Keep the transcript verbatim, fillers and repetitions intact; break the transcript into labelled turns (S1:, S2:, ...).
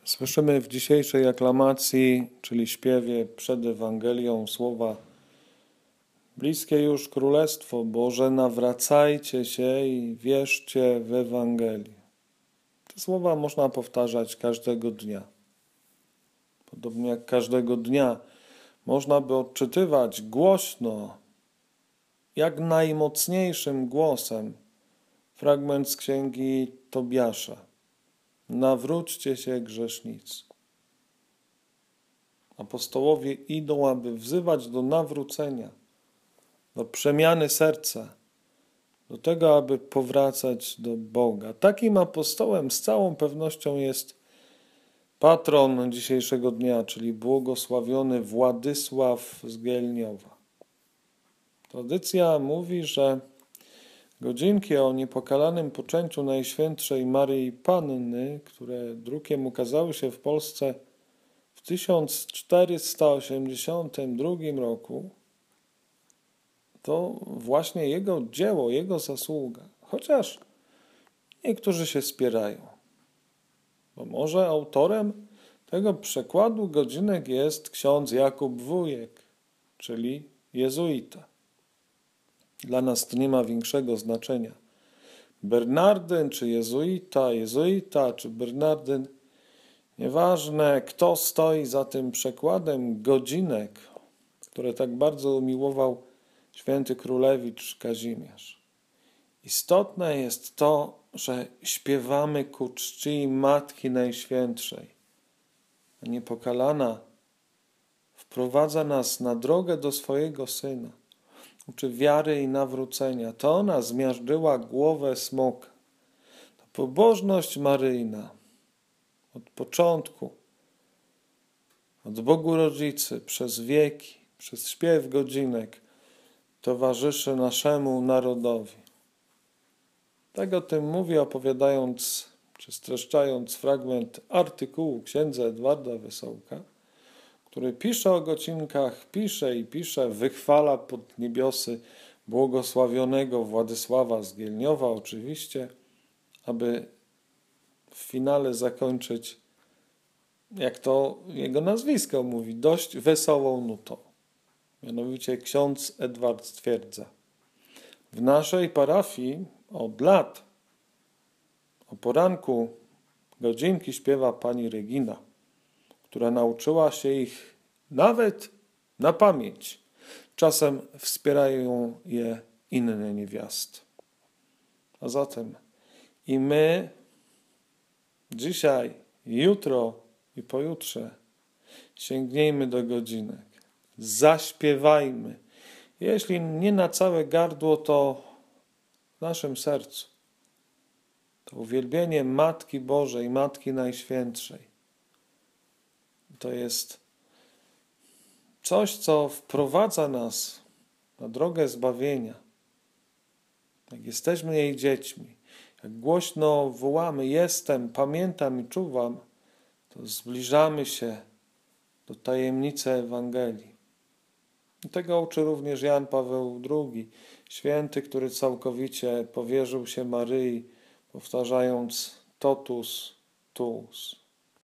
S1: Słyszymy w dzisiejszej aklamacji, czyli śpiewie przed Ewangelią, słowa: bliskie już Królestwo Boże, nawracajcie się i wierzcie w Ewangelię. Te słowa można powtarzać każdego dnia. Podobnie jak każdego dnia można by odczytywać głośno, jak najmocniejszym głosem, fragment z księgi Tobiasza. Nawróćcie się, grzesznicy. Apostołowie idą, aby wzywać do nawrócenia, do przemiany serca, do tego, aby powracać do Boga. Takim apostołem z całą pewnością jest patron dzisiejszego dnia, czyli błogosławiony Władysław z Gielniowa. Tradycja mówi, że godzinki o niepokalanym poczęciu Najświętszej Maryi Panny, które drukiem ukazały się w Polsce w tysiąc czterysta osiemdziesiątym drugim roku, to właśnie jego dzieło, jego zasługa. Chociaż niektórzy się spierają, bo może autorem tego przekładu godzinek jest ksiądz Jakub Wujek, czyli jezuita. Dla nas to nie ma większego znaczenia. Bernardyn czy jezuita, jezuita czy Bernardyn, nieważne kto stoi za tym przekładem godzinek, które tak bardzo umiłował święty królewicz Kazimierz. Istotne jest to, że śpiewamy ku czci Matki Najświętszej. A niepokalana wprowadza nas na drogę do swojego Syna. Uczy wiary i nawrócenia. To ona zmiażdżyła głowę smoka. To pobożność maryjna od początku, od Bogu Rodzicy, przez wieki, przez śpiew godzinek towarzyszy naszemu narodowi. Tak o tym mówię, opowiadając czy streszczając fragment artykułu księdza Edwarda Wesołka, który pisze o godzinkach, pisze i pisze, wychwala pod niebiosy błogosławionego Władysława z Gielniowa oczywiście, aby w finale zakończyć, jak to jego nazwisko mówi, dość wesołą nutą. Mianowicie ksiądz Edward stwierdza: w naszej parafii od lat o poranku godzinki śpiewa pani Regina, która nauczyła się ich nawet na pamięć. Czasem wspierają je inne niewiasty. A zatem i my dzisiaj, jutro i pojutrze sięgnijmy do godzinek. Zaśpiewajmy. Jeśli nie na całe gardło, to w naszym sercu. To uwielbienie Matki Bożej, Matki Najświętszej. To jest coś, co wprowadza nas na drogę zbawienia. Jak jesteśmy jej dziećmi, jak głośno wołamy: jestem, pamiętam i czuwam, to zbliżamy się do tajemnicy Ewangelii. I tego uczy również Jan Paweł drugi, święty, który całkowicie powierzył się Maryi, powtarzając totus tuus.